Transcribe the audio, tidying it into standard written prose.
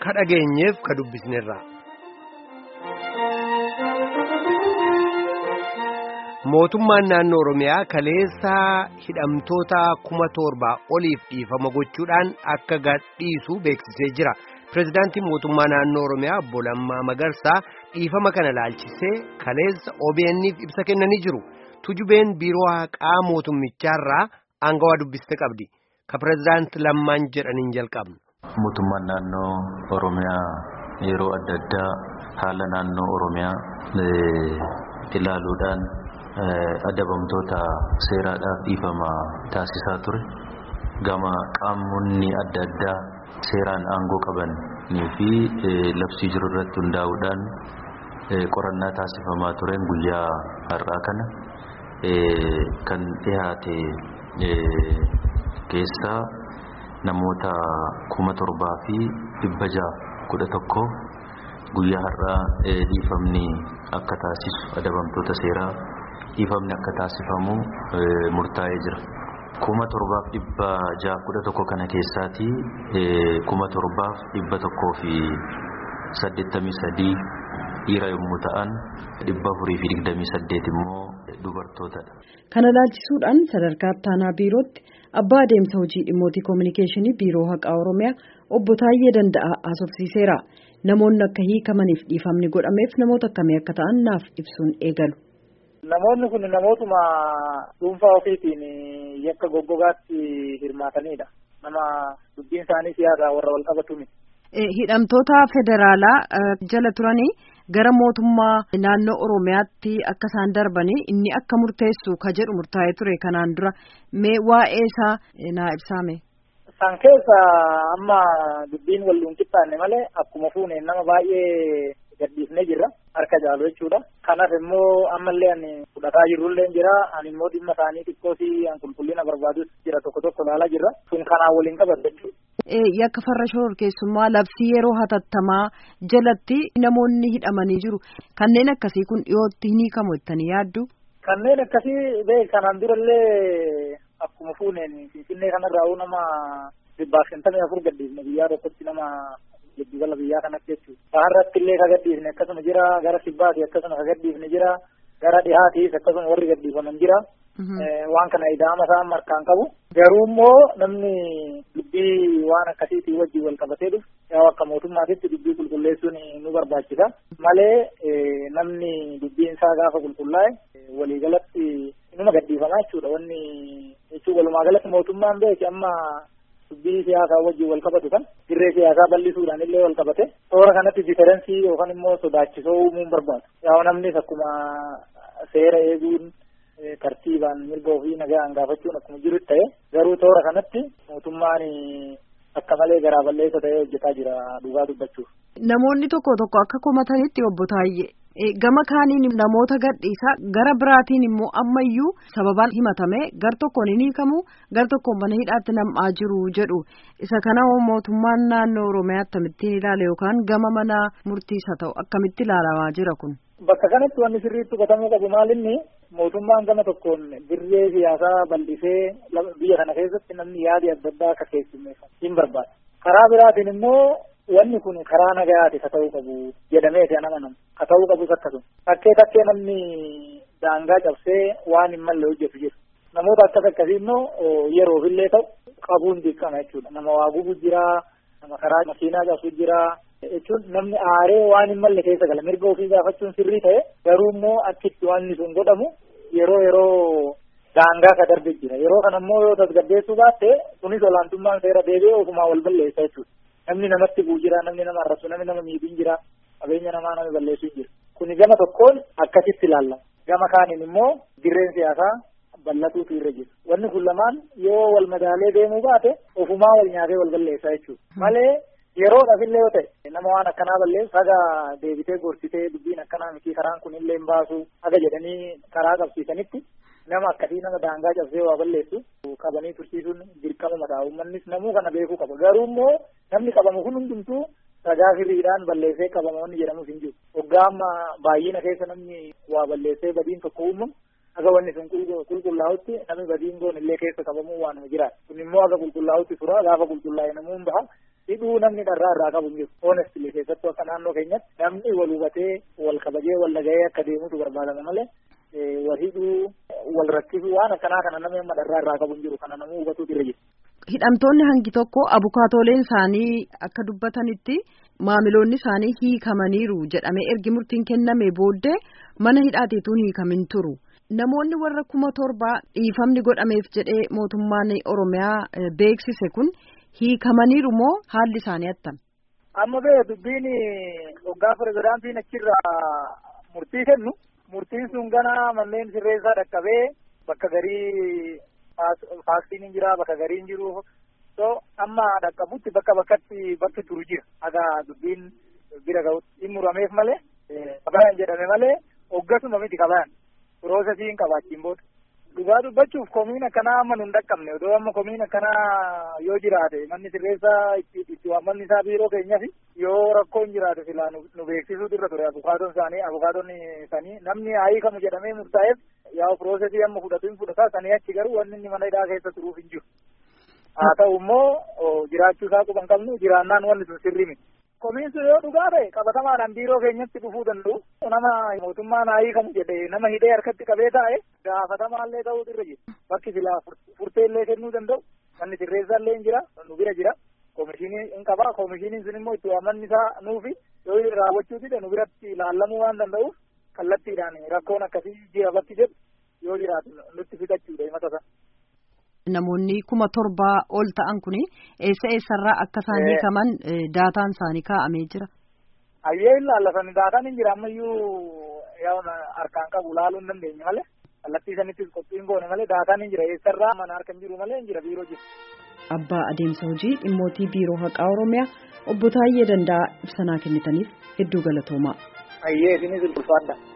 kadhageenyeef ka dubbisneerra. Mootummaan naannoo Oromiyaa kaleessaa hidhamtoota 7,000 oliif dhiifama gochuudhaan akka gadhiisu beeksisee jira. Pireezidaantiin mootummaa naannoo Oromiyaa Obbo Lammaa Magarsaa dhiifama kana laalchisee kaleessa OBN'if ibsa kennanii jiru. Tujubeen biiroo haqaa mootummichaarraa aangawaa dubbiste qabdi. Ka pireezidaanti Lammaan jedhaniin jalqabna. Mootummaan naannoo Oromiyaa yeroo adda addaa haala naannoo Oromiyaa ilaaluudhaan adabamtoota seeraadhaaf dhiifama taasisaa ture. Gama qaamonni adda addaa seeraan aangoo qabanii fi labsii jiru irratti hundaa'uudhaan qorannaa taasifamaa tureen guyyaa har'aa kana kan dhiyaate keessaa namoota 7,611 guyyaa har'aa dhiifamni akka taasisu adabamtoota seeraa dhiifamni akka taasifamu murtaa'ee jira. 7,611 kana keessaati 7,183 dhiira yommuu ta'an 428 immoo dubartootadha. Kana laalchisuudhaan sadarkaa ittaanaa biirootti abbaa adeemsa hojii dhimmoota kominikeeshinii biiroo haqaa Oromiyaa obbo Taayyee Danda'aa haasofsiiseera. Namoonni akka hiikamaniif dhiifamni godhameef namoota akkamii akka ta'an naaf ibsuun eegalu. Namoonni kun namootuma dhuunfaa ofiitiin yakka goggogaatti hirmaatanidha. Nama dubbiin isaanii siyaasa warra wal qabatu miti. Hidhamtoota federaalaa jala turanii gara mootummaa naannoo Oromiyaatti akka isaan darbanii inni akka murteessu ka jedhu murtaa'ee ture kanaan dura mee waa'ee isaa naa ibsaame. San keessa amma dubbiin wal qixxaanne malee akkuma fuuneen nama baay'ee gadhiifnee jirra harka jaalu jechuudha. Kanaaf immoo ammallee ani fudhataa jirrullee jira. Ani immoo dhimma isaanii xiqqoosii an qulqullina barbaadus jira tokko ilaalaa jirra. Kun kanaan waliin qabatu jechuudha. Yakka farra shororkeessummaa labsii yeroo hatattamaa jalatti namoonni hidhamanii jiru. Kanneen akkasii kun dhiyootti hin hiikamu jettanii yaaddu? Kanneen akkasii kanaan durallee akkuma fuuneen Finfinnee kanarraa nama 54 gadhiifne biyyaa tokkotti nama giddugala biyyaa kanatti jechuudha. Baharratti illee ka gadhiifne akkasuma jira, gara Kibbaati akkasuma ka gadhiifne jira, gara Dhihaatiis akkasuma warri gadhiifaman jira. Waan kana ida'ama isaan markaan qabu. Garuu immoo namni dubbii waan akkasiitii wajjin wal qabatee dhufu yaa akka mootummaatitti dubbii qulqulleessuun nu barbaachisa. Malee namni dubbiin isaa gaafa qulqullaa'e waliigalatti inuma gadhiifamaa jechuudha. Wanni jechuun walumaa galatti mootummaan beeki amma dubbii siyaasaa wajjin wal qabatu kan dirree siyaasaa bal'isuudhaan illee wal qabate toora kanatti diferensii yookaan immoo sodaachisoo uumuun barbaadu. Yaa namnis akkuma seera eeguun tartiibaan mirga ofii nagaan gaafachuun akkuma jiru ta'e garuu toora kanatti mootummaan akka malee garaa balleessa ta'ee hojjetaa jira dhugaa dubbachuuf. Namoonni tokko akka komatanitti obbo Taayyee gama kaaniin namoota gadhiisaa gara biraatiin immoo ammayyuu sababaan himatame gar tokkoon hin hiikamu gar tokkoon mana hidhaatti nam'aa jiru jedhu isa kana mootummaan naannoo Oromiyaa akkamittiin ilaala yookaan gama mana murtiisa ta'u akkamitti ilaalamaa jira kun? Bakka kanatti wanni sirriitti hubatamuu qabu maalinni mootummaan gama tokkoon dirree siyaasaa bal'isee biyya kana keessatti namni yaadi adda addaa akka keessummeessan hin barbaada. Karaa biraatiin immoo wanni kun karaa nagayaati ka ta'uu qabu jedhamee kan amanamu ka ta'uu qabus akkasuma. Takkee namni daangaa cabsee waan hin malle hojjetu jiru. Namoota akkasii immoo yeroofillee ta'u qabuun dirqama jechuudha. Nama waa gubu jira, nama karaa makiinaa cabsu jira. Jechuun namni aaree waan hin malle keessa gala mirga ofii gaafachuun sirrii ta'e garuu immoo achitti wanni sun godhamu yeroo daangaa ka darbe jira. Yeroo kana immoo yoo tasgabbeessuu baatte kunis olaantummaan seera deebi'ee ofumaa wal balleessa jechuudha. Namni namatti bu'u jira, namni nama arrabsu, namni nama miidhuun jira, qabeenya namaa nama balleessuun jira. Kuni gama tokkoon akkasitti ilaallama. Gama kaaniin immoo dirreen siyaasaa bal'atuutu irra jira. Wanni kun lamaan yoo wal madaalee deemuu baate ofumaa wal nyaatee wal balleessa jechuudha. Malee yeroodhaaf illee yoo ta'e nama waan akkanaa balleessu haga deebitee gorsitee dubbiin akkanaa miti karaan kun illee hin baasu haga jedhanii karaa qabsiisanitti nama akkasii nama daangaa cabsee waa balleessu qabanii tursiisuun dirqama mataa uummannis namuu kana beekuu qaba. Garuu immoo namni qabamu kun hundumtuu ragaa firiidhaan balleessee qabamoonni jedhamus hin jiru. Waggaa amma baay'ina keessa namni waa balleessee badiin tokko uumamu haga wanni sun qulqullaa'utti namni badiin goon illee keessa qabamuu waanuma jiraata. Kun immoo haga qulqullaa'utti tura gaafa qulqullaa'e namuun baha hidhuu namni dharraa qabu hin jiru. Honestly keessattuu akka naannoo keenyatti namni wal hubatee wal kabajee wal dhaga'ee akka deemutu barbaadama malee wal hidhuu wal rakkisuu waan akkanaa kana namni amma dharraa qabu hin jiru. Kana namuu hubatuutu irra jira. Hidhamtoonni hangi tokko abukaatooleen isaanii akka dubbatanitti maamiloonni isaanii hiikamaniiru jedhamee ergi murtiin kenname booddee mana hidhaateetu hiikamin turu. Namoonni warra 7,000 dhiifamni godhameef jedhee mootummaan Oromiyaa beeksise kun hiikamaniiru moo haalli isaanii attam? Amma dubbiin hoggaa pirezidaantiin achirraa murtii kennu murtiin sun gana manneen sirreessaa dhaqqabee bakka garii faastiin hin jira bakka garii hin jiru. So amma dhaqqabutti bakki turu jira. Aga dubbiin bira ga'utti hin murameef malee qabayan jedhame malee hoggasuma miti qabayan. Piroosesii hin qabaachiin booda. Dhugaa dubbachuuf komiin akkanaa amma nun dhaqqabne odoo amma komiin akkanaa yoo jiraate manni sirreessaa itti waammanni isaa biiroo keenyaaf yoo rakkoon jiraate silaa nu beeksisuutu irra ture abukaatoon isaanii namni hiikamu jedhamee murtaa'eef yaa piroosesii amma fudhata sanii achi garuu wanni inni mana hidhaa keessa turuuf hin jiru. Haa ta'u immoo jiraachuu isaa quban qabnu jiraannaan wanni sun sirrii miti. Komiin sun yoo dhugaa ta'e qabatamaadhaan biiroo keenyatti dhufuu danda'u. Nama mootummaan hiikamu jedhee nama hidhee harkatti qabee taa'e gaafatamaallee ta'uutu irra jira. Bakki silaa furteellee kennuu danda'u. Manni sirreessaallee hin jira, nu bira jira. Komishinii hin qabaa. Komishiniin sun immoo itti waammanni isaa nuufi yoo raawwachuu dide nu biratti ilaallamuu waan danda'uuf kallattiidhaan rakkoon akkasii jira bakki jedhu yoo jiraatu nutti fixachuudha himata sana. Namoonni 7,000 ol ta'an kuni eessarraa akka isaan hiikaman daataan isaanii kaa'amee jira. Ayyee ilaallatan daataan hin jira ammayyuu harkaan qabu laaluu hin dandeenye malee kallattii sanittis qophiin goone malee daataan hin jira eessarraa mana harka hin jiru malee hin jira biiroo jira. Abbaa adeemsa hojii dhimmootii biiroo haqaa Oromiyaa obbo Taayyee Danda'aa ibsa kennitaniif hedduu galatoomaa. Ayyee isinis ulfaadha.